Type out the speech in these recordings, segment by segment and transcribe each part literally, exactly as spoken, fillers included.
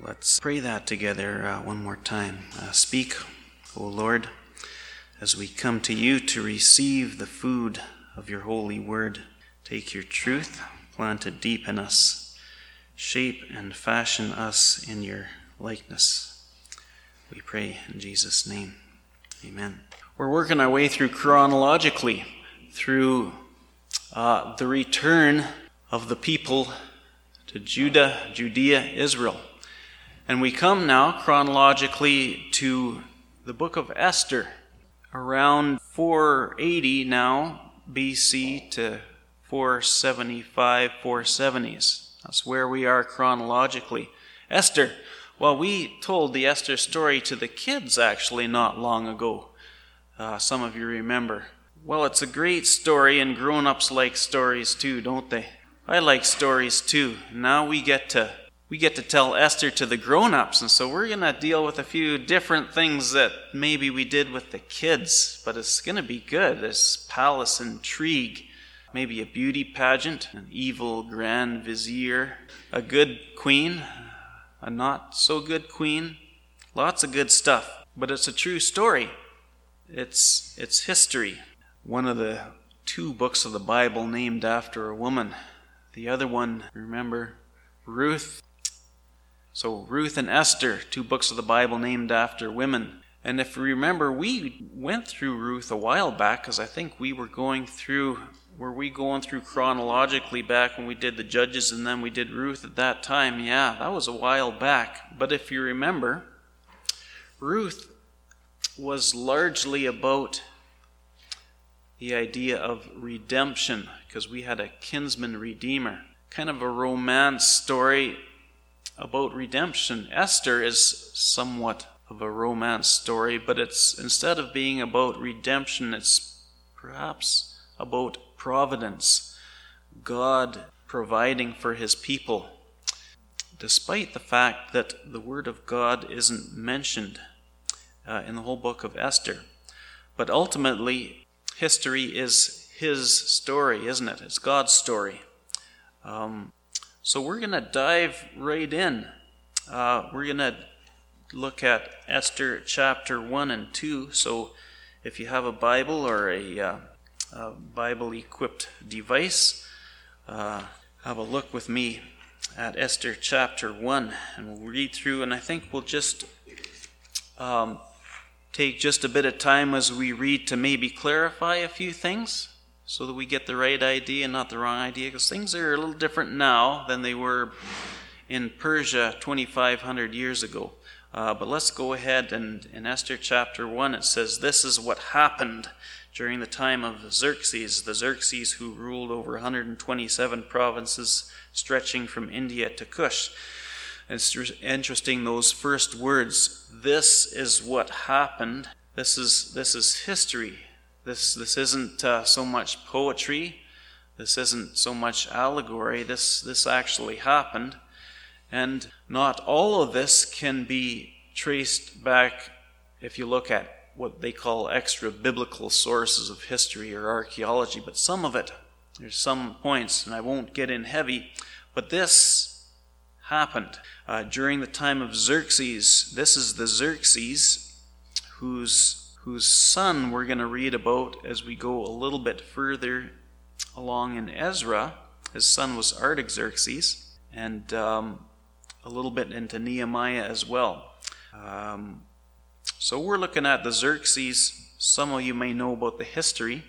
Let's pray that together uh, one more time. Uh, speak, O Lord, as we come to you to receive the food of your holy word. Take your truth, plant it deep in us, shape and fashion us in your likeness. We pray in Jesus' name. Amen. We're working our way through chronologically through uh, the return of the people to Judah, Judea, Israel. And we come now chronologically to the book of Esther, around four eighty now B C to four seventy-five, four seventies. That's where we are chronologically. Esther, well, we told the Esther story to the kids actually not long ago. Uh, some of you remember. Well, it's a great story, and grown-ups like stories too, don't they? I like stories too. Now we get to we get to tell Esther to the grown-ups, and so we're going to deal with a few different things that maybe we did with the kids, but it's going to be good. There's palace intrigue, maybe a beauty pageant, an evil grand vizier, a good queen, a not so good queen, lots of good stuff. But it's a true story. It's it's history. One of the two books of the Bible named after a woman. The other one, remember, Ruth. So Ruth and Esther, two books of the Bible named after women. And if you remember, we went through Ruth a while back, because I think we were going through, were we going through chronologically back when we did the Judges and then we did Ruth at that time? Yeah, that was a while back. But if you remember, Ruth was largely about the idea of redemption, because we had a kinsman redeemer. Kind of a romance story about redemption. Esther is somewhat of a romance story, but it's instead of being about redemption, it's perhaps about providence, God providing for his people, despite the fact that the word of God isn't mentioned uh, in the whole book of Esther. But ultimately, history is his story, isn't it? It's God's story. Um, so we're going to dive right in. Uh, we're going to look at Esther chapter one and two. So if you have a Bible or a, uh, a Bible-equipped device, uh, have a look with me at Esther chapter one. And we'll read through, and I think we'll just um, take just a bit of time as we read to maybe clarify a few things, so that we get the right idea and not the wrong idea, because things are a little different now than they were in Persia twenty-five hundred years ago. Uh, but let's go ahead, and in Esther chapter one it says, "This is what happened during the time of Xerxes, the Xerxes who ruled over one hundred twenty-seven provinces stretching from India to Cush." It's interesting, those first words, "This is what happened." This is this is history. This this isn't uh, so much poetry. This isn't so much allegory. This this actually happened. And not all of this can be traced back if you look at what they call extra-biblical sources of history or archaeology, but some of it, there's some points, and I won't get in heavy, but this happened uh, during the time of Xerxes. This is the Xerxes whose whose son we're going to read about as we go a little bit further along in Ezra. His son was Artaxerxes, and um, a little bit into Nehemiah as well. Um, so we're looking at the Xerxes. Some of you may know about the history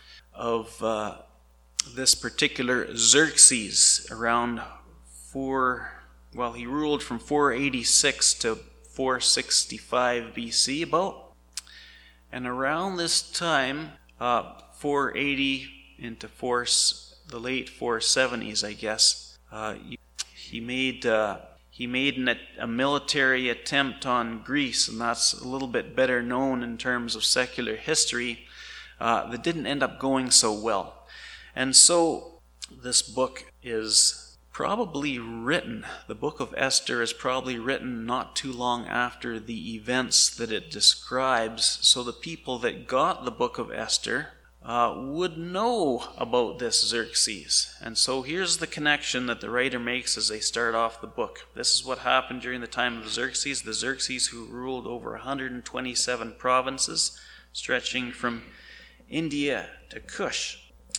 of uh, this particular Xerxes around four, well, he ruled from four eighty-six to four sixty-five B C about. And around this time, uh, four eighty into four, the late four seventies, I guess, uh, he made uh, he made an, a military attempt on Greece, and that's a little bit better known in terms of secular history. Uh, that didn't end up going so well, and so this book is probably written, the book of Esther is probably written not too long after the events that it describes. So the people that got the book of Esther uh, would know about this Xerxes. And so here's the connection that the writer makes as they start off the book. This is what happened during the time of Xerxes, the Xerxes who ruled over one hundred twenty-seven provinces, stretching from India to Kush.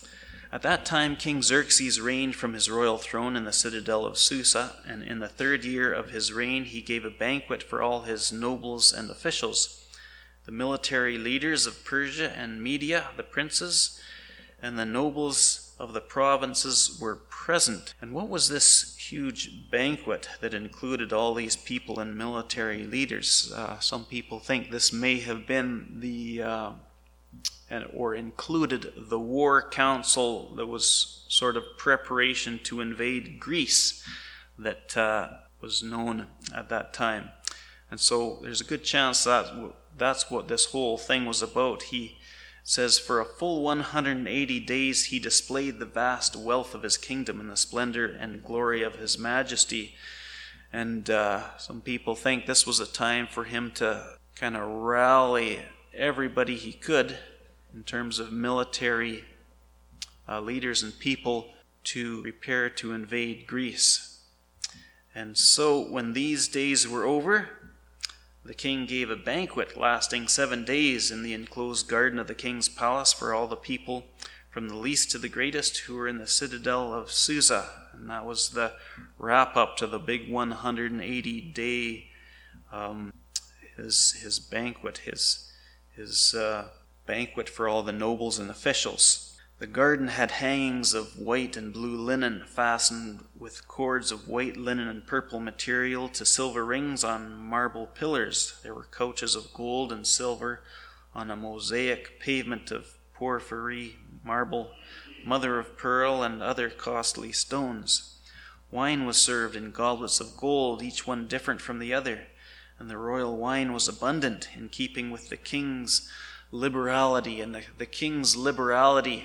At that time, King Xerxes reigned from his royal throne in the citadel of Susa, and in the third year of his reign he gave a banquet for all his nobles and officials, the military leaders of Persia and Media, the princes, and the nobles of the provinces were present. And what was this huge banquet that included all these people and military leaders? Uh, some people think this may have been the... Uh, And, or included the war council that was sort of preparation to invade Greece that uh, was known at that time. And so there's a good chance that that's what this whole thing was about. He says, for a full one hundred eighty days he displayed the vast wealth of his kingdom and the splendor and glory of his majesty. And uh, some people think this was a time for him to kind of rally everybody he could in terms of military uh, leaders and people to prepare to invade Greece. And so when these days were over, the king gave a banquet lasting seven days in the enclosed garden of the king's palace for all the people, from the least to the greatest, who were in the citadel of Susa. And that was the wrap-up to the big one hundred eighty day um, his his banquet, his his uh, banquet for all the nobles and officials. The garden had hangings of white and blue linen, fastened with cords of white linen and purple material to silver rings on marble pillars. There were couches of gold and silver on a mosaic pavement of porphyry, marble, mother of pearl, and other costly stones. Wine was served in goblets of gold, each one different from the other, and the royal wine was abundant, in keeping with the king's liberality. And the, the king's liberality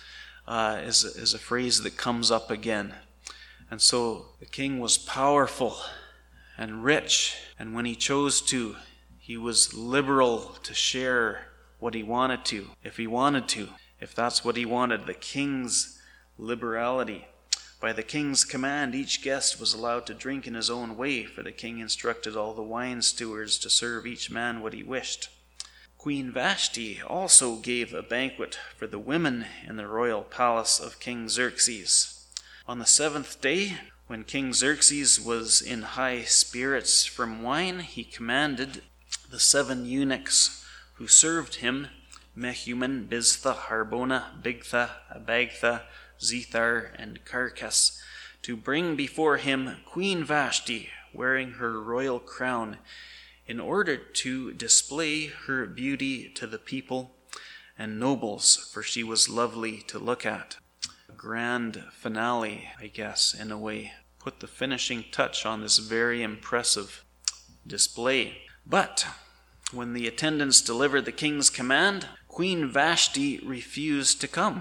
uh, is, is a phrase that comes up again. And so the king was powerful and rich, and when he chose to, he was liberal to share what he wanted to, if he wanted to, if that's what he wanted, the king's liberality. By the king's command, each guest was allowed to drink in his own way, for the king instructed all the wine stewards to serve each man what he wished. Queen Vashti also gave a banquet for the women in the royal palace of King Xerxes. On the seventh day, when King Xerxes was in high spirits from wine, he commanded the seven eunuchs who served him, Mehuman, Biztha, Harbona, Bigtha, Abagtha, Zethar, and Carcass, to bring before him Queen Vashti, wearing her royal crown, in order to display her beauty to the people and nobles, for she was lovely to look at. A grand finale, I guess, in a way, put the finishing touch on this very impressive display. But when the attendants delivered the king's command, Queen Vashti refused to come.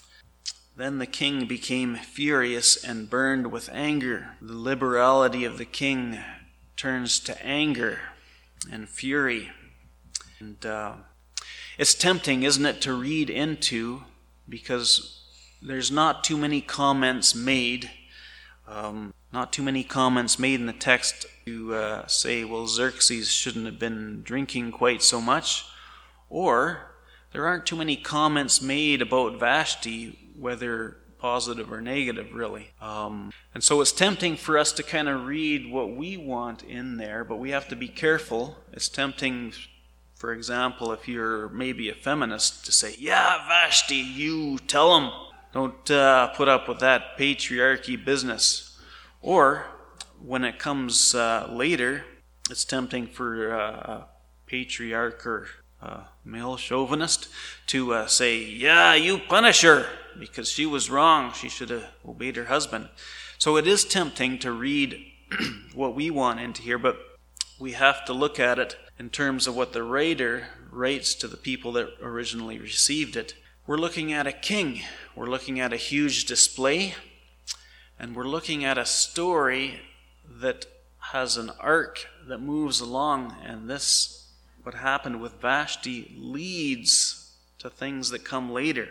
Then the king became furious and burned with anger. The liberality of the king turns to anger and fury. And uh, it's tempting, isn't it, to read into, because there's not too many comments made, um, not too many comments made in the text to uh, say, well, Xerxes shouldn't have been drinking quite so much, or there aren't too many comments made about Vashti, whether positive or negative, really. Um, and so it's tempting for us to kind of read what we want in there, but we have to be careful. It's tempting, for example, if you're maybe a feminist, to say, yeah, Vashti, you tell them. Don't uh, put up with that patriarchy business. Or, when it comes uh, later, it's tempting for uh, a patriarch or uh, male chauvinist to uh, say, yeah, you punish her, because she was wrong. She should have obeyed her husband. So it is tempting to read what we want into here, but we have to look at it in terms of what the writer writes to the people that originally received it. We're looking at a king. We're looking at a huge display, and we're looking at a story that has an arc that moves along, and this, what happened with Vashti, leads to things that come later,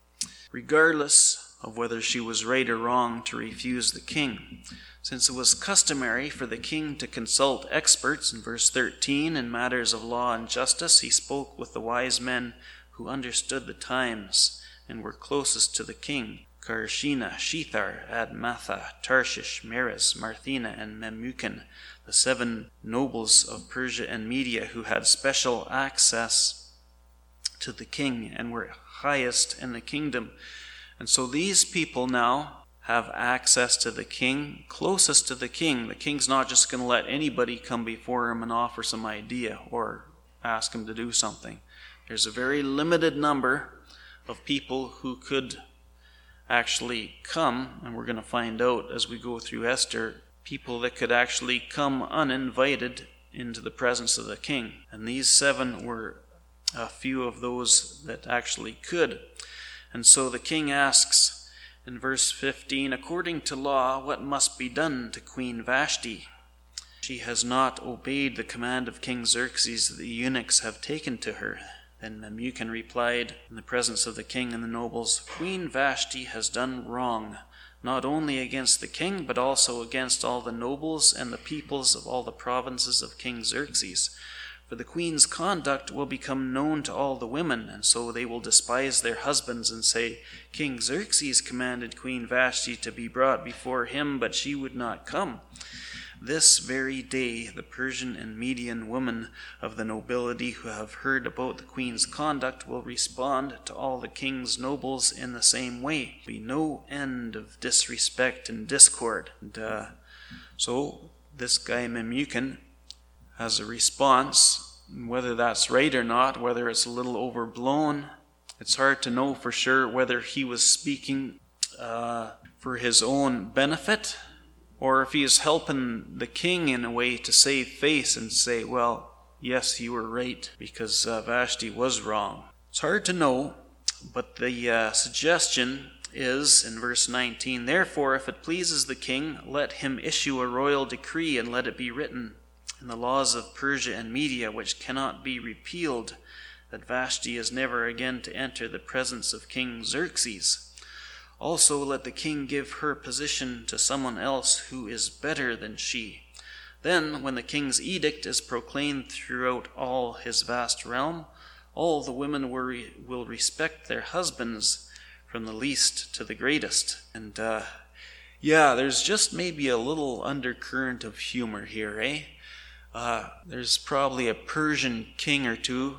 regardless of whether she was right or wrong to refuse the king. Since it was customary for the king to consult experts, in verse thirteen, in matters of law and justice, he spoke with the wise men who understood the times and were closest to the king: Karshena, Shethar, Admatha, Tarshish, Meres, Marthena, and Memucan, the seven nobles of Persia and Media who had special access to the king and were highest in the kingdom. And so these people now have access to the king, closest to the king. The king's not just going to let anybody come before him and offer some idea or ask him to do something. There's a very limited number of people who could actually come, and we're going to find out as we go through Esther, people that could actually come uninvited into the presence of the king. And these seven were a few of those that actually could. And so the king asks in verse fifteen, according to law, what must be done to Queen Vashti? She has not obeyed the command of King Xerxes that the eunuchs have taken to her. Then Memucan replied in the presence of the king and the nobles, Queen Vashti has done wrong, not only against the king, but also against all the nobles and the peoples of all the provinces of King Xerxes. For the queen's conduct will become known to all the women, and so they will despise their husbands and say, King Xerxes commanded Queen Vashti to be brought before him, but she would not come. This very day the Persian and Median women of the nobility who have heard about the queen's conduct will respond to all the king's nobles in the same way. There will be no end of disrespect and discord. And uh, so this guy Memucan has a response, whether that's right or not, whether it's a little overblown. It's hard to know for sure whether he was speaking uh, for his own benefit, or if he is helping the king in a way to save face and say, well, yes, you were right, because uh, Vashti was wrong. It's hard to know, but the uh, suggestion is, in verse nineteen, therefore, if it pleases the king, let him issue a royal decree, and let it be written in the laws of Persia and Media, which cannot be repealed, that Vashti is never again to enter the presence of King Xerxes. Also let the king give her position to someone else who is better than she. Then, when the king's edict is proclaimed throughout all his vast realm, all the women will respect their husbands, from the least to the greatest. And uh, yeah, there's just maybe a little undercurrent of humor here, eh? Uh, there's probably a Persian king or two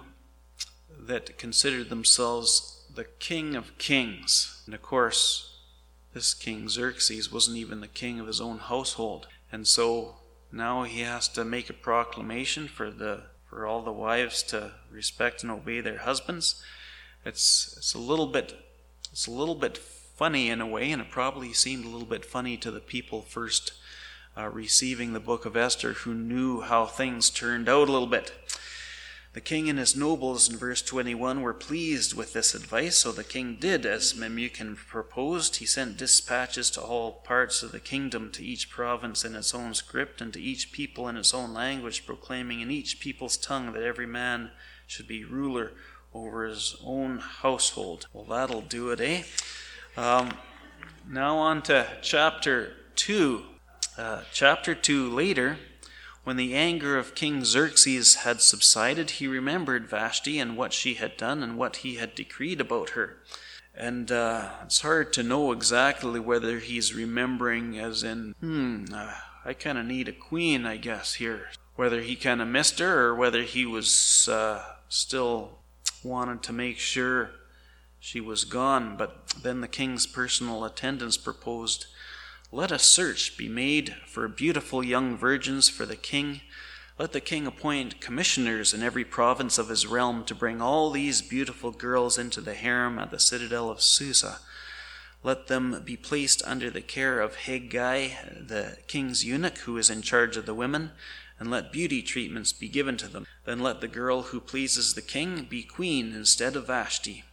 that considered themselves the king of kings. And of course, this King Xerxes wasn't even the king of his own household. And so now he has to make a proclamation for the for all the wives to respect and obey their husbands. It's it's a little bit it's a little bit funny in a way, and it probably seemed a little bit funny to the people first Uh, receiving the book of Esther, who knew how things turned out a little bit. The king and his nobles in verse twenty-one were pleased with this advice, so the king did as Memucan proposed. He sent dispatches to all parts of the kingdom, to each province in its own script, and to each people in its own language, proclaiming in each people's tongue that every man should be ruler over his own household. Well, that'll do it, eh? Um, now on to chapter two. Uh, chapter two, later, when the anger of King Xerxes had subsided, he remembered Vashti and what she had done and what he had decreed about her. And uh, it's hard to know exactly whether he's remembering as in, hmm, uh, I kind of need a queen, I guess, here. Whether he kind of missed her, or whether he was uh, still wanted to make sure she was gone. But then the king's personal attendants proposed, let a search be made for beautiful young virgins for the king. Let the king appoint commissioners in every province of his realm to bring all these beautiful girls into the harem at the citadel of Susa. Let them be placed under the care of Hegai, the king's eunuch, who is in charge of the women, and let beauty treatments be given to them. Then let the girl who pleases the king be queen instead of Vashti.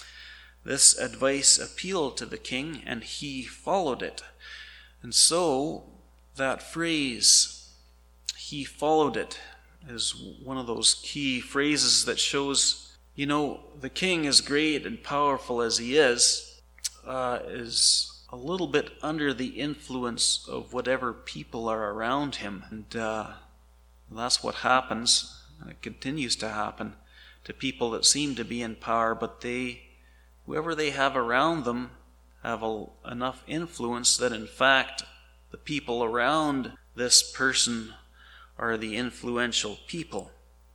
This advice appealed to the king, and he followed it. And so, that phrase, he followed it, is one of those key phrases that shows You know, the king, as great and powerful as he is, uh, is a little bit under the influence of whatever people are around him. And uh, that's what happens, and it continues to happen to people that seem to be in power, but they, whoever they have around them, have a, enough influence that in fact the people around this person are the influential people.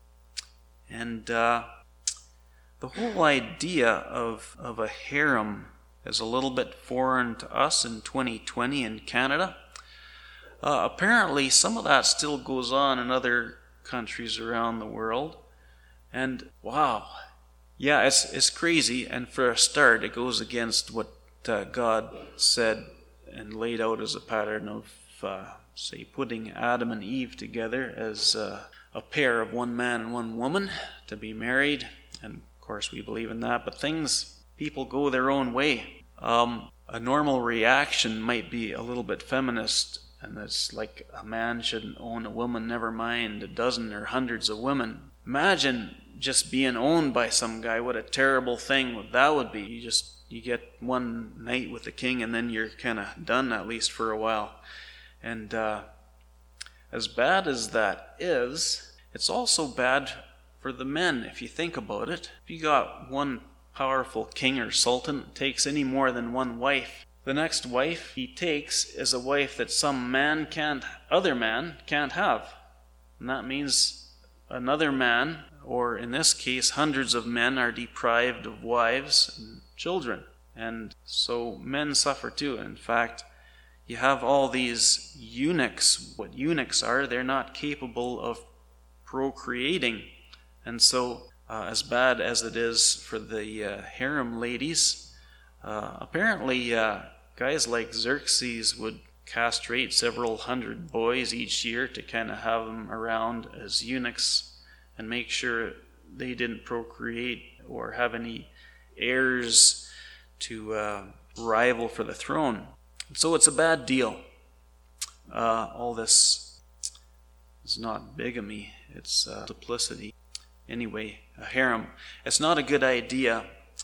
And uh, the whole idea of, of a harem is a little bit foreign to us in twenty twenty in Canada. Uh, apparently some of that still goes on in other countries around the world. And wow, yeah, it's it's crazy. And for a start, it goes against what uh, God said and laid out as a pattern of, uh, say, putting Adam and Eve together as uh, a pair of one man and one woman to be married. And of course, we believe in that. But things, people go their own way. Um, a normal reaction might be a little bit feminist, and it's like a man shouldn't own a woman, never mind a dozen or hundreds of women. Imagine just being owned by some guy. What a terrible thing that would be. You just you get one night with the king, and then you're kind of done, at least for a while. And uh, as bad as that is, it's also bad for the men, if you think about it. If you got one powerful king or sultan that takes any more than one wife, the next wife he takes is a wife that some man can't, other man can't have. And that means another man, or in this case hundreds of men, are deprived of wives and children. And so men suffer too. In fact, you have all these eunuchs. What eunuchs are, they're not capable of procreating. And so uh, as bad as it is for the uh, harem ladies, uh, apparently uh, guys like Xerxes would castrate several hundred boys each year to kind of have them around as eunuchs and make sure they didn't procreate or have any heirs to uh, rival for the throne. So it's a bad deal. Uh, all this is not bigamy, it's uh, duplicity. Anyway, a harem. It's not a good idea.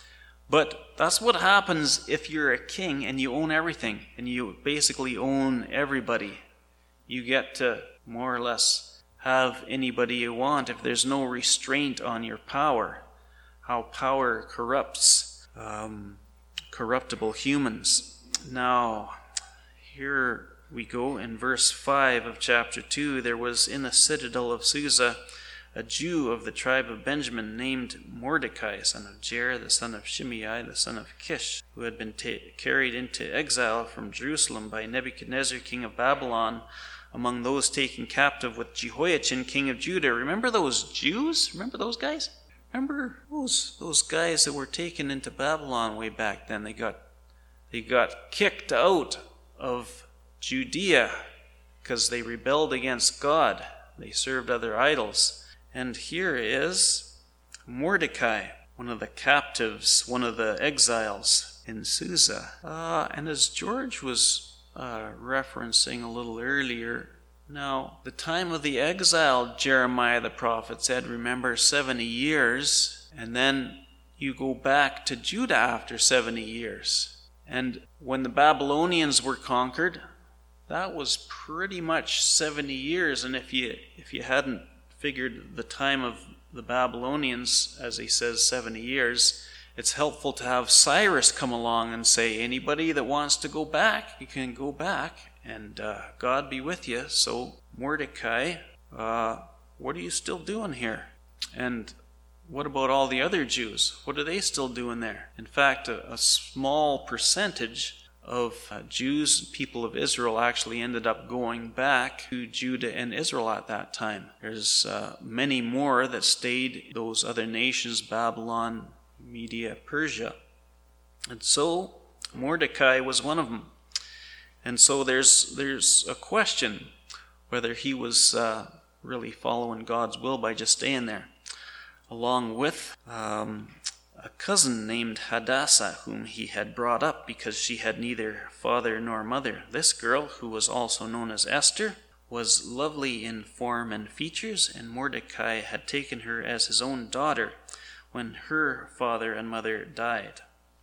But that's what happens if you're a king and you own everything, and you basically own everybody. You get to more or less have anybody you want if there's no restraint on your power. How power corrupts um, corruptible humans. Now, here we go in verse five of chapter two. There was in the citadel of Susa a Jew of the tribe of Benjamin named Mordecai, son of Jair, the son of Shimei, the son of Kish, who had been ta- carried into exile from Jerusalem by Nebuchadnezzar, king of Babylon, among those taken captive with Jehoiachin, king of Judah. Remember those Jews? Remember those guys? Remember those those guys that were taken into Babylon way back then? They got they got kicked out of Judea because they rebelled against God. They served other idols. And here is Mordecai, one of the captives, one of the exiles in Susa. Uh, and as George was uh, referencing a little earlier, now the time of the exile, Jeremiah the prophet said, remember, seventy years, and then you go back to Judah after seventy years. And when the Babylonians were conquered, that was pretty much seventy years. And if you if you hadn't figured the time of the Babylonians, as he says, seventy years, it's helpful to have Cyrus come along and say, anybody that wants to go back, you can go back, and uh, God be with you. So Mordecai, uh, what are you still doing here? And what about all the other Jews? What are they still doing there? In fact, a, a small percentage of uh, Jews, people of Israel, actually ended up going back to Judah and Israel at that time. There's uh, many more that stayed, those other nations, Babylon, Media, Persia. And so Mordecai was one of them. And so there's there's a question whether he was uh, really following God's will by just staying there, along with um, a cousin named Hadassah, whom he had brought up because she had neither father nor mother. This girl, who was also known as Esther, was lovely in form and features, and Mordecai had taken her as his own daughter. when her father and mother died.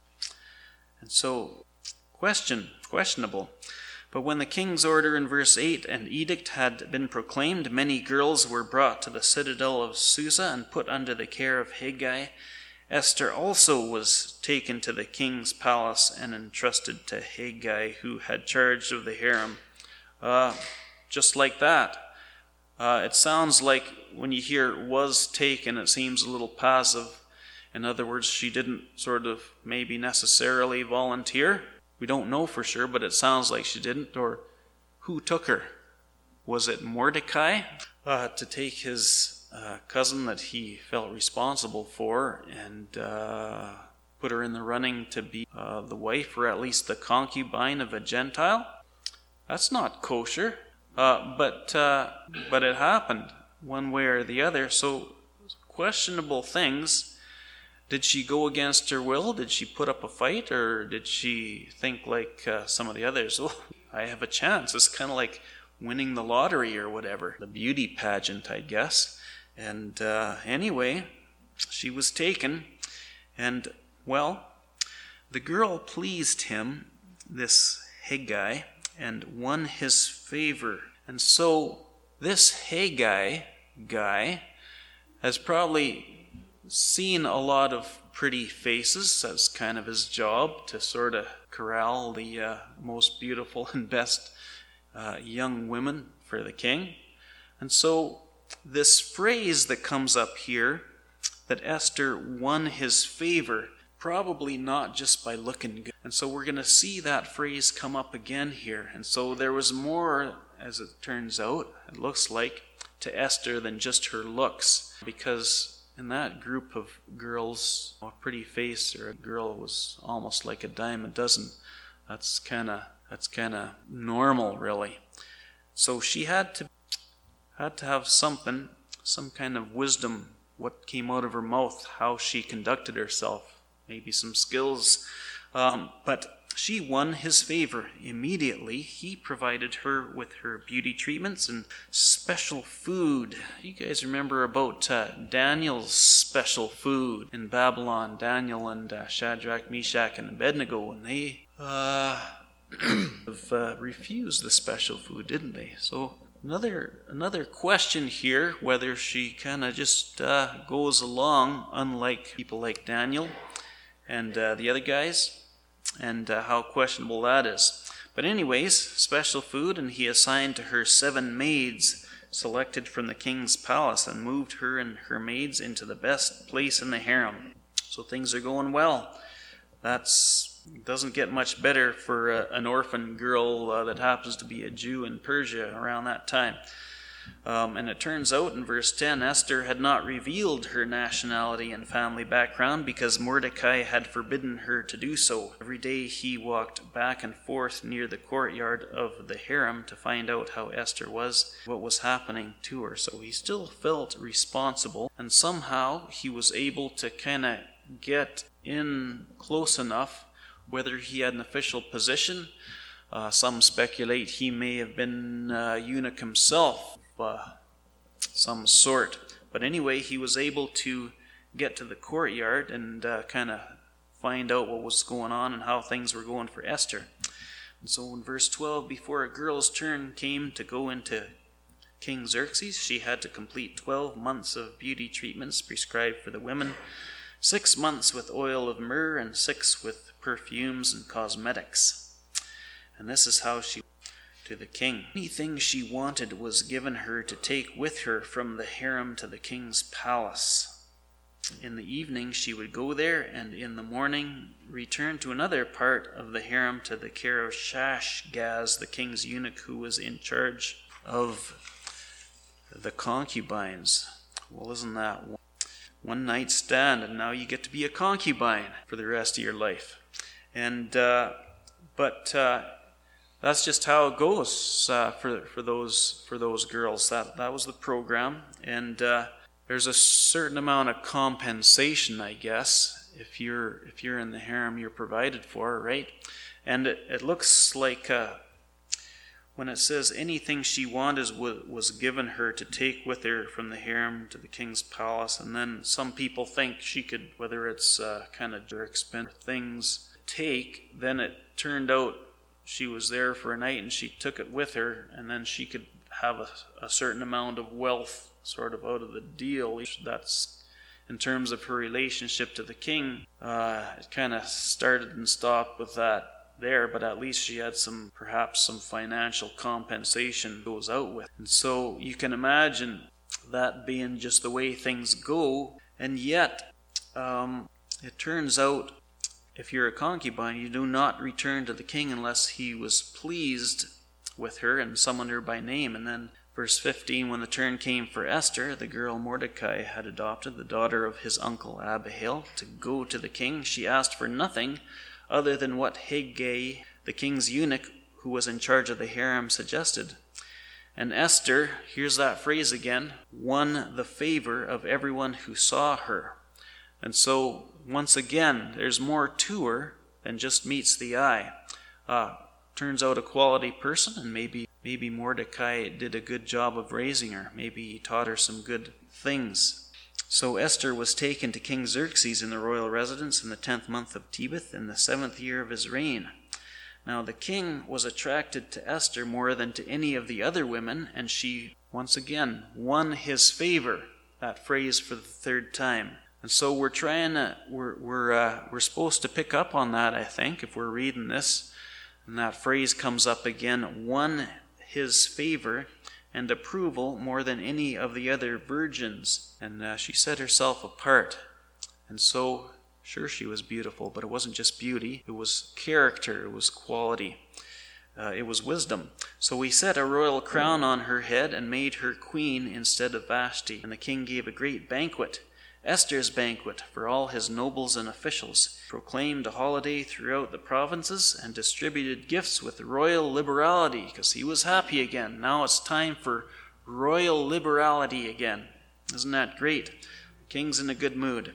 And so, question, questionable. But when the king's order in verse eight and edict had been proclaimed, many girls were brought to the citadel of Susa and put under the care of Hegai. Esther also was taken to the king's palace and entrusted to Hegai, who had charge of the harem. Uh, just like that. Uh, it sounds like when you hear was taken, it seems a little passive. In other words, she didn't sort of maybe necessarily volunteer. We don't know for sure, but it sounds like she didn't. Or who took her? Was it Mordecai uh, to take his uh, cousin that he felt responsible for and uh, put her in the running to be uh, the wife or at least the concubine of a Gentile? That's not kosher. Uh, but uh, but it happened one way or the other. So questionable things. Did she go against her will? Did she put up a fight? Or did she think like uh, some of the others, oh, I have a chance. It's kind of like winning the lottery or whatever. The beauty pageant, I guess. And uh, anyway, she was taken. And, well, the girl pleased him, this Hegai, and won his favor. And so this Hegai guy has probably seen a lot of pretty faces. That's kind of his job, to sort of corral the uh, most beautiful and best uh, young women for the king. And so this phrase that comes up here, that Esther won his favor, probably not just by looking good. And so we're going to see that phrase come up again here. And so there was more, as it turns out, it looks like, to Esther than just her looks, because in that group of girls, a pretty face or a girl was almost like a dime a dozen. That's kind of that's kind of normal, really. So she had to had to have something, some kind of wisdom, what came out of her mouth, how she conducted herself, maybe some skills. Um, but she won his favor immediately. He provided her with her beauty treatments and special food. You guys remember about uh, Daniel's special food in Babylon? Daniel and uh, Shadrach, Meshach, and Abednego, and they uh, have uh, refused the special food, didn't they? So another another question here, whether she kind of just uh, goes along, unlike people like Daniel and uh, the other guys, and uh, how questionable that is. But anyways, special food, and he assigned to her seven maids selected from the king's palace and moved her and her maids into the best place in the harem. So things are going well. That's doesn't get much better for uh, an orphan girl uh, that happens to be a Jew in Persia around that time. Um, and it turns out in verse ten, Esther had not revealed her nationality and family background because Mordecai had forbidden her to do so. Every day he walked back and forth near the courtyard of the harem to find out how Esther was, what was happening to her. So he still felt responsible, and somehow he was able to kind of get in close enough, whether he had an official position. Uh, some speculate he may have been a eunuch himself, uh, some sort. But anyway, he was able to get to the courtyard and uh, kind of find out what was going on and how things were going for Esther. And so in verse twelve, before a girl's turn came to go into King Xerxes, she had to complete twelve months of beauty treatments prescribed for the women, six months with oil of myrrh and six with perfumes and cosmetics. And this is how she to the king. Anything she wanted was given her to take with her from the harem to the king's palace. In the evening she would go there, and in the morning return to another part of the harem to the care of Shashgaz, the king's eunuch, who was in charge of the concubines. Well, isn't that one, one night stand, and now you get to be a concubine for the rest of your life. And uh, but uh, that's just how it goes uh, for for those for those girls. That that was the program, and uh, there's a certain amount of compensation, I guess, if you're if you're in the harem, you're provided for, right? And it, it looks like uh, when it says anything she wanted was given her to take with her from the harem to the king's palace, and then some people think she could, whether it's uh, kind of expensive things to take, then it turned out she was there for a night and she took it with her, and then she could have a, a certain amount of wealth sort of out of the deal. That's in terms of her relationship to the king. Uh, it kind of started and stopped with that there, but at least she had some, perhaps some financial compensation goes out with. And so you can imagine that being just the way things go. And yet, um, it turns out, if you're a concubine, you do not return to the king unless he was pleased with her and summoned her by name. And then verse fifteen, when the turn came for Esther, the girl Mordecai had adopted, the daughter of his uncle Abihail, to go to the king, she asked for nothing other than what Hegai, the king's eunuch, who was in charge of the harem, suggested. And Esther, here's that phrase again, won the favor of everyone who saw her. And so, once again, there's more to her than just meets the eye. Uh, turns out a quality person, and maybe maybe Mordecai did a good job of raising her. Maybe he taught her some good things. So Esther was taken to King Xerxes in the royal residence in the tenth month of Tebeth in the seventh year of his reign. Now the king was attracted to Esther more than to any of the other women, and she, once again, won his favor. That phrase for the third time. And so we're trying to, we're we're uh, we're supposed to pick up on that, I think, if we're reading this. And that phrase comes up again, won his favor and approval more than any of the other virgins. And uh, she set herself apart. And so, sure, she was beautiful, but it wasn't just beauty. It was character. It was quality. Uh, it was wisdom. So we set a royal crown on her head and made her queen instead of Vashti. And the king gave a great banquet, Esther's banquet, for all his nobles and officials, proclaimed a holiday throughout the provinces, and distributed gifts with royal liberality, because he was happy again. Now it's time for royal liberality again. Isn't that great? The king's in a good mood.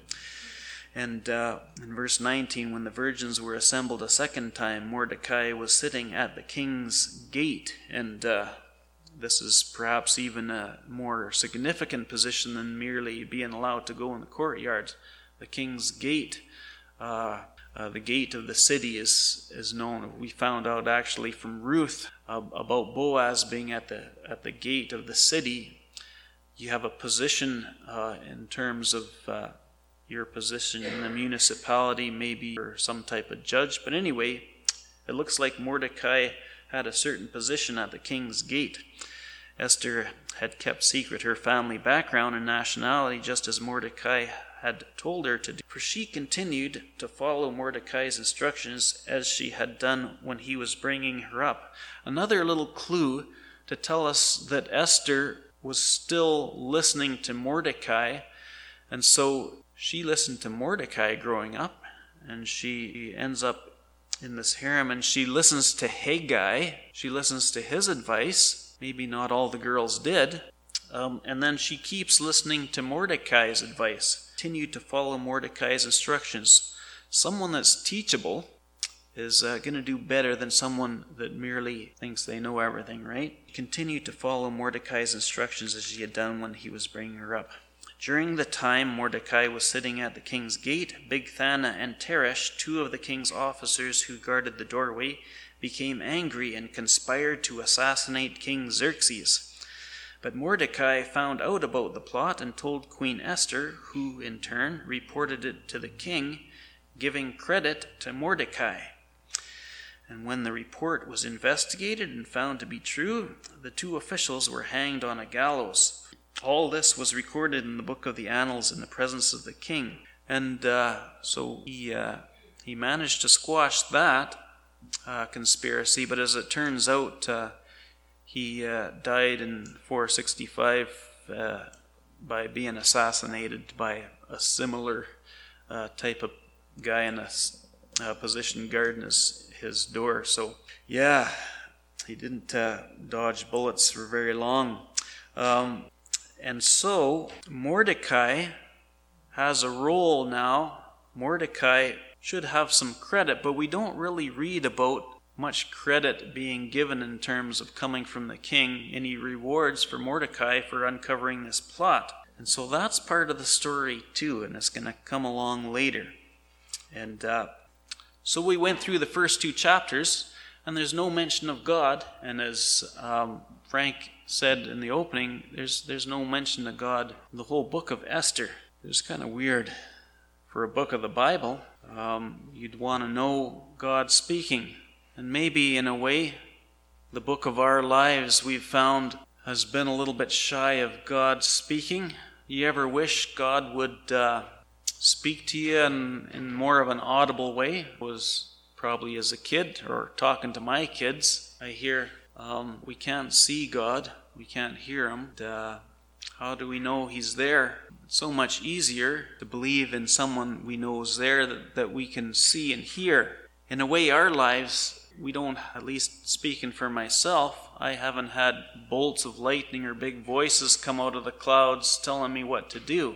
And uh, in verse nineteen, when the virgins were assembled a second time, Mordecai was sitting at the king's gate. And uh, this is perhaps even a more significant position than merely being allowed to go in the courtyard. The king's gate, uh, uh, the gate of the city is is known. We found out actually from Ruth uh, about Boaz being at the at the gate of the city. You have a position uh, in terms of uh, your position in the municipality, maybe or some type of judge. But anyway, it looks like Mordecai had a certain position at the king's gate. Esther had kept secret her family background and nationality, just as Mordecai had told her to do, for she continued to follow Mordecai's instructions as she had done when he was bringing her up. Another little clue to tell us that Esther was still listening to Mordecai, and so she listened to Mordecai growing up, and she ends up in this harem, and she listens to Hegai. She listens to his advice. Maybe not all the girls did. Um, and then she keeps listening to Mordecai's advice. Continue to follow Mordecai's instructions. Someone that's teachable is uh, going to do better than someone that merely thinks they know everything, right? Continue to follow Mordecai's instructions as she had done when he was bringing her up. During the time Mordecai was sitting at the king's gate, Bigthana and Teresh, two of the king's officers who guarded the doorway, became angry and conspired to assassinate King Xerxes. But Mordecai found out about the plot and told Queen Esther, who in turn reported it to the king, giving credit to Mordecai. And when the report was investigated and found to be true, the two officials were hanged on a gallows. All this was recorded in the book of the Annals in the presence of the king. And uh, so he uh, he managed to squash that uh, conspiracy, but as it turns out, uh, he uh, died in four sixty-five uh, by being assassinated by a similar uh, type of guy in a uh, position guarding his, his door. So, yeah, he didn't uh, dodge bullets for very long. Um, And so, Mordecai has a role now. Mordecai should have some credit, but we don't really read about much credit being given in terms of coming from the king, any rewards for Mordecai for uncovering this plot. And so that's part of the story too, and it's going to come along later. And uh, so we went through the first two chapters, and there's no mention of God. And as um, Frank said in the opening, there's there's no mention of God in the whole book of Esther. It's kind of weird for a book of the Bible. Um, you'd want to know God speaking. And maybe in a way, the book of our lives we've found has been a little bit shy of God speaking. You ever wish God would uh, speak to you in, in more of an audible way? It was probably as a kid or talking to my kids. I hear, um, we can't see God, we can't hear him. And, uh, how do we know he's there? It's so much easier to believe in someone we know is there that, that we can see and hear. In a way, our lives, we don't, at least speaking for myself, I haven't had bolts of lightning or big voices come out of the clouds telling me what to do.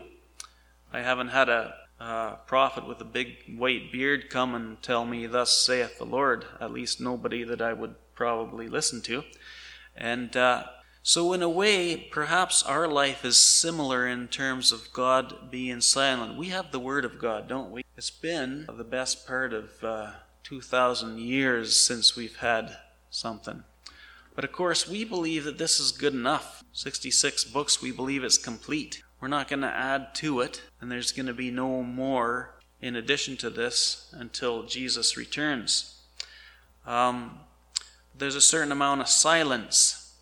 I haven't had a uh, prophet with a big white beard come and tell me, "Thus saith the Lord," at least nobody that I would probably listen to. And uh, so in a way, perhaps our life is similar in terms of God being silent. We have the Word of God, don't we? It's been the best part of uh, two thousand years since we've had something. But of course, we believe that this is good enough. sixty-six books, we believe it's complete. We're not going to add to it, and there's going to be no more in addition to this until Jesus returns. Um, there's a certain amount of silence.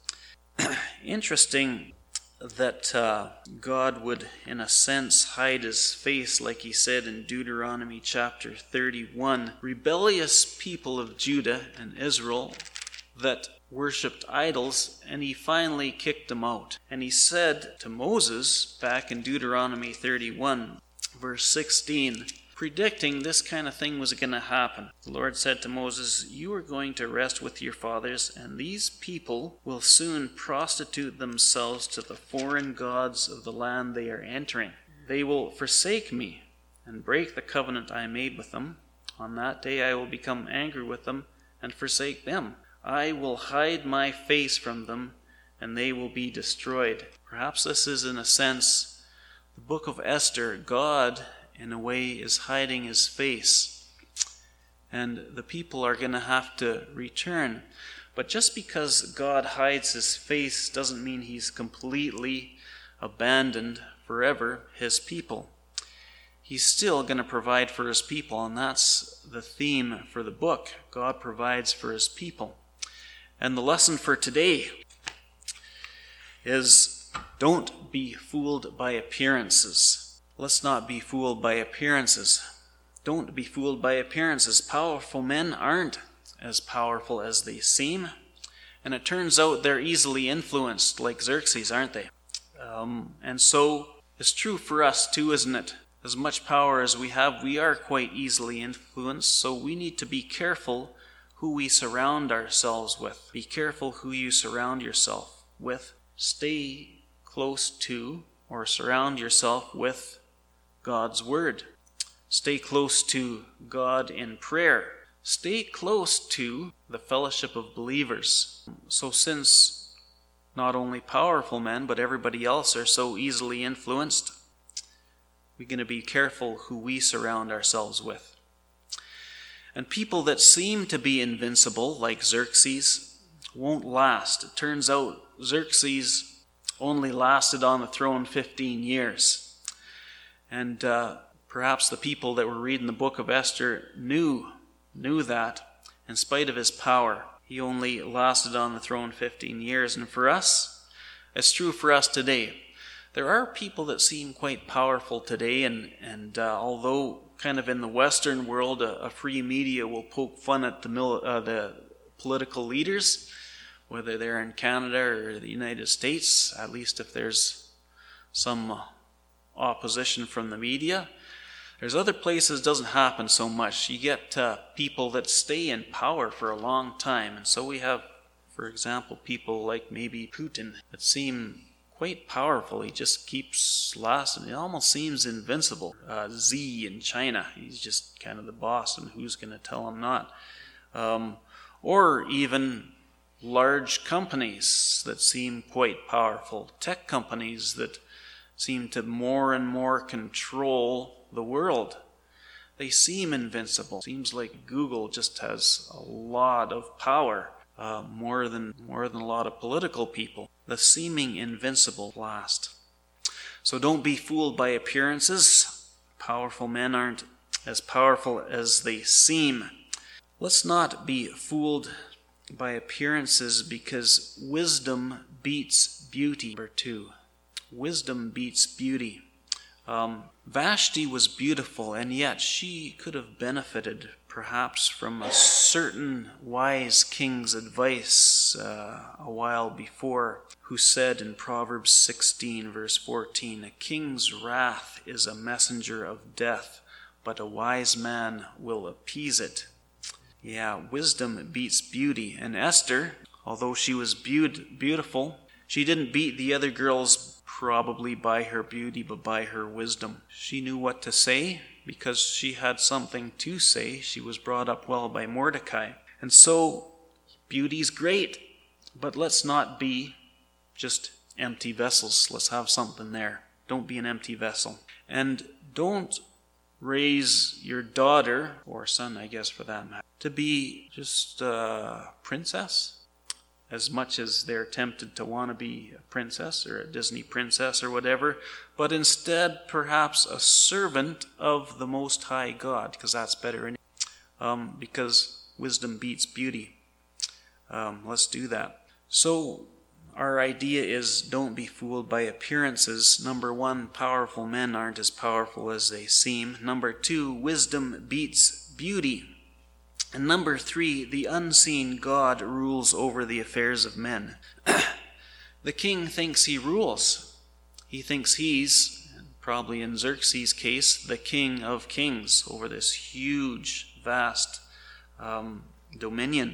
Interesting that uh, God would, in a sense, hide his face, like he said in Deuteronomy chapter thirty-one. Rebellious people of Judah and Israel that worshipped idols, and he finally kicked them out. And he said to Moses, back in Deuteronomy thirty-one, verse sixteen, predicting this kind of thing was going to happen. The Lord said to Moses, "You are going to rest with your fathers, and these people will soon prostitute themselves to the foreign gods of the land they are entering. They will forsake me and break the covenant I made with them. On that day I will become angry with them and forsake them. I will hide my face from them, and they will be destroyed." Perhaps this is, in a sense, the book of Esther. God, in a way, is hiding his face, and the people are going to have to return. But just because God hides his face doesn't mean he's completely abandoned forever his people. He's still going to provide for his people, and that's the theme for the book. God provides for his people. And the lesson for today is, don't be fooled by appearances. Let's not be fooled by appearances. Don't be fooled by appearances. Powerful men aren't as powerful as they seem. And it turns out they're easily influenced, like Xerxes, aren't they? Um, and so it's true for us too, isn't it? As much power as we have, we are quite easily influenced. So we need to be careful who we surround ourselves with. Be careful who you surround yourself with. Stay close to or surround yourself with God's Word. Stay close to God in prayer. Stay close to the fellowship of believers. So since not only powerful men, but everybody else are so easily influenced, we're going to be careful who we surround ourselves with. And people that seem to be invincible, like Xerxes, won't last. It turns out Xerxes only lasted on the throne fifteen years. And uh, perhaps the people that were reading the book of Esther knew, knew that, in spite of his power, he only lasted on the throne fifteen years. And for us, it's true for us today. There are people that seem quite powerful today, and, and uh, although kind of in the Western world, a, a free media will poke fun at the, mil- uh, the political leaders, whether they're in Canada or the United States, at least if there's some uh, opposition from the media. There's other places it doesn't happen so much. You get uh, people that stay in power for a long time, and so we have, for example, people like maybe Putin that seem quite powerful. He just keeps lasting. It almost seems invincible. Uh, Xi in China, he's just kind of the boss, and who's going to tell him not? Um, or even large companies that seem quite powerful, tech companies that seem to more and more control the world. They seem invincible. Seems like Google just has a lot of power, uh, more than more than a lot of political people. The seeming invincible last. So don't be fooled by appearances. Powerful men aren't as powerful as they seem. Let's not be fooled by appearances, because wisdom beats beauty. Number two, wisdom beats beauty. Um, Vashti was beautiful, and yet she could have benefited perhaps from a certain wise king's advice uh, a while before, who said in Proverbs sixteen, verse fourteen, "A king's wrath is a messenger of death, but a wise man will appease it." Yeah, wisdom beats beauty. And Esther, although she was be- beautiful, she didn't beat the other girls probably by her beauty, but by her wisdom. She knew what to say because she had something to say. She was brought up well by Mordecai. And so, beauty's great, but let's not be just empty vessels. Let's have something there. Don't be an empty vessel. And don't raise your daughter, or son, I guess for that matter, to be just a princess, as much as they're tempted to want to be a princess or a Disney princess or whatever, but instead perhaps a servant of the Most High God, because that's better anyway. Um, because wisdom beats beauty. Um, let's do that. So our idea is, don't be fooled by appearances. Number one, powerful men aren't as powerful as they seem. Number two, wisdom beats beauty. And number three, the unseen God rules over the affairs of men. The king thinks he rules. He thinks he's, probably in Xerxes' case, the king of kings over this huge, vast um, dominion.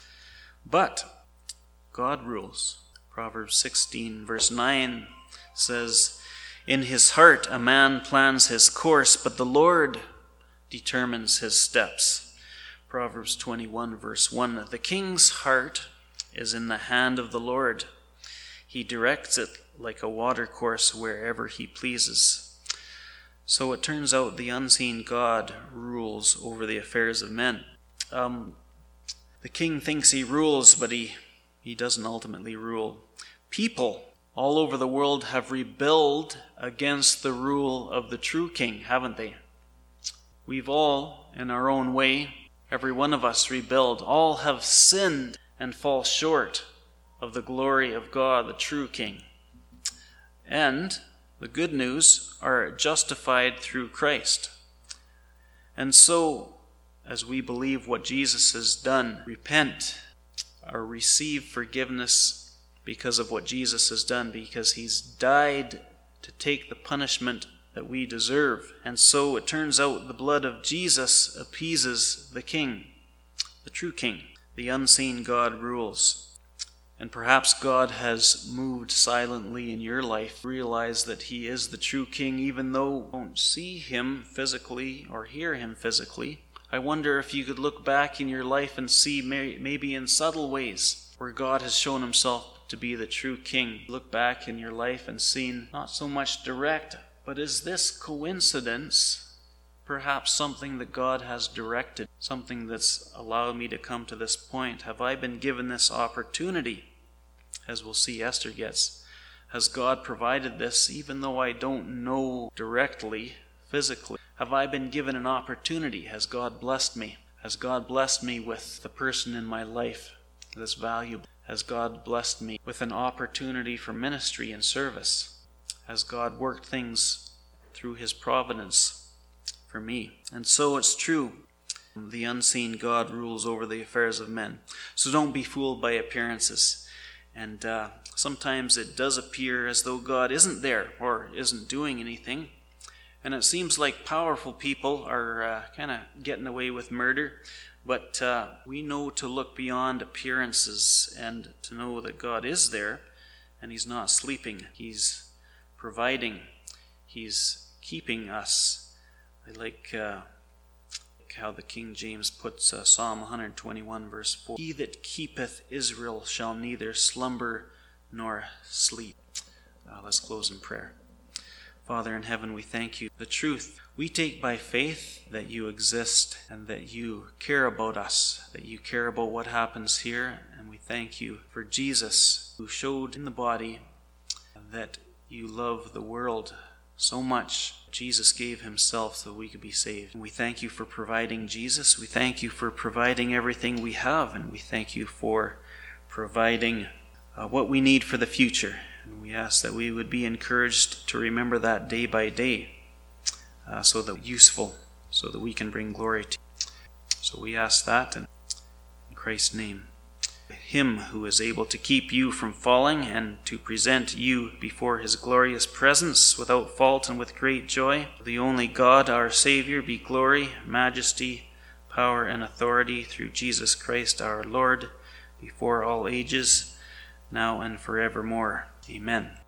But God rules. Proverbs sixteen, verse nine says, "In his heart a man plans his course, but the Lord determines his steps." Proverbs twenty-one, verse one, "The king's heart is in the hand of the Lord. He directs it like a watercourse wherever he pleases." So it turns out the unseen God rules over the affairs of men. Um, the king thinks he rules, but he, he doesn't ultimately rule. People all over the world have rebelled against the rule of the true king, haven't they? We've all, in our own way, every one of us rebelled. All have sinned and fall short of the glory of God, the true king. And the good news are justified through Christ. And so, as we believe what Jesus has done, repent or receive forgiveness because of what Jesus has done, because he's died to take the punishment that we deserve. And so it turns out the blood of Jesus appeases the king, the true king. The unseen God rules. And perhaps God has moved silently in your life. Realize that he is the true king, even though you don't see him physically or hear him physically. I wonder if you could look back in your life and see maybe in subtle ways where God has shown himself to be the true king. Look back in your life and seen not so much direct, but is this coincidence perhaps something that God has directed, something that's allowed me to come to this point? Have I been given this opportunity? As we'll see, Esther gets. Has God provided this even though I don't know directly, physically? Have I been given an opportunity? Has God blessed me? Has God blessed me with the person in my life that's valuable? Has God blessed me with an opportunity for ministry and service? Has God worked things through his providence for me? And so it's true. The unseen God rules over the affairs of men. So don't be fooled by appearances. And uh, sometimes it does appear as though God isn't there or isn't doing anything. And it seems like powerful people are uh, kind of getting away with murder. But uh, we know to look beyond appearances and to know that God is there and he's not sleeping. He's providing. He's keeping us. I like uh, how the King James puts uh, Psalm one twenty-one, verse four. He that keepeth Israel shall neither slumber nor sleep. Uh, let's close in prayer. Father in heaven, we thank you. The truth we take by faith that you exist and that you care about us, that you care about what happens here. And we thank you for Jesus, who showed in the body that you love the world so much. Jesus gave himself so we could be saved. And we thank you for providing Jesus. We thank you for providing everything we have. And we thank you for providing uh, what we need for the future. And we ask that we would be encouraged to remember that day by day, uh, so that useful, so that we can bring glory to you. So we ask that in Christ's name. Him who is able to keep you from falling and to present you before his glorious presence without fault and with great joy. The only God, our Savior, be glory, majesty, power, and authority through Jesus Christ our Lord, before all ages, now and forevermore. Amen.